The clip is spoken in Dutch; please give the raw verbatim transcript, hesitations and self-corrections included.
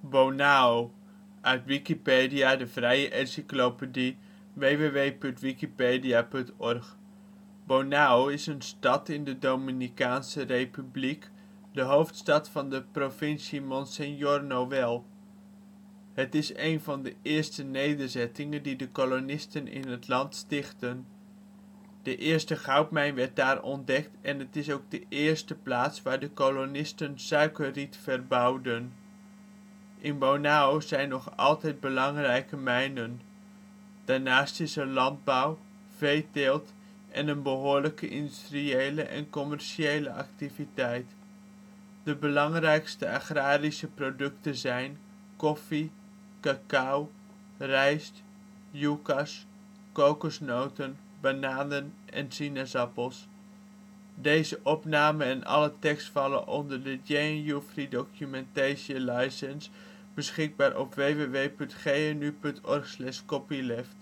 Bonao, uit Wikipedia, de vrije encyclopedie. www punt wikipedia punt org. Bonao is een stad in de Dominicaanse Republiek, de hoofdstad van de provincie Monseñor Noel. Het is een van de eerste nederzettingen die de kolonisten in het land stichtten. De eerste goudmijn werd daar ontdekt en het is ook de eerste plaats waar de kolonisten suikerriet verbouwden. In Bonao zijn nog altijd belangrijke mijnen. Daarnaast is er landbouw, veeteelt en een behoorlijke industriële en commerciële activiteit. De belangrijkste agrarische producten zijn: koffie, cacao, rijst, jucas, kokosnoten, bananen en sinaasappels. Deze opname en alle tekst vallen onder de J N U Free Documentation License, beschikbaar op www punt g n u punt org slash copyleft.